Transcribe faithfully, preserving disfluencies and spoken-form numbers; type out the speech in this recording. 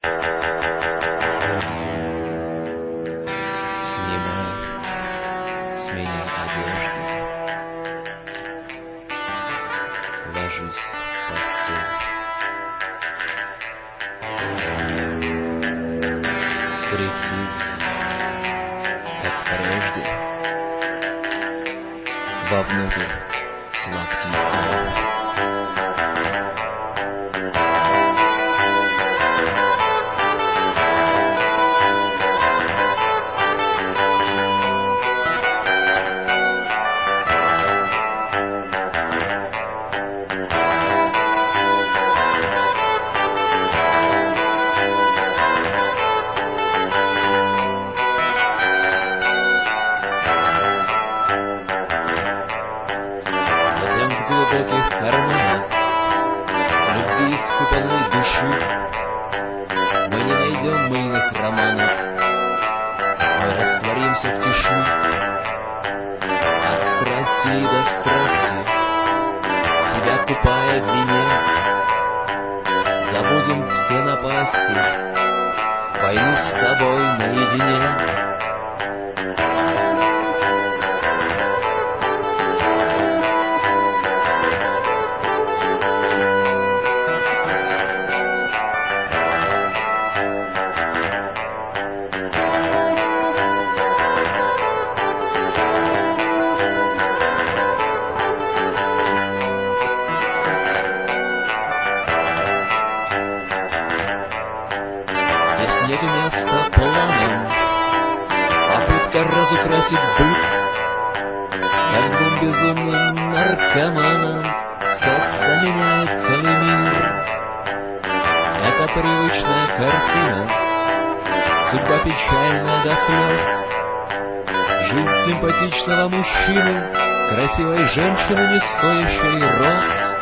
Снимай с меня одежду, ложись в постель. Стриптиз, как прежде, вовнутрь сладкий кайф. В глубоких карманах любви искупанной души мы не найдем мыльных романов, мы растворимся в тиши. От страсти до страсти, себя купая в вине, забудем все напасти, войну с собой наедине. Нету места планам, попытка разукрасить быт, как двум безумным наркоманам секса меняет целый мир. Это привычная картина, судьба печальная до слез, жизнь симпатичного мужчины, красивой женщины, не стоящей роз.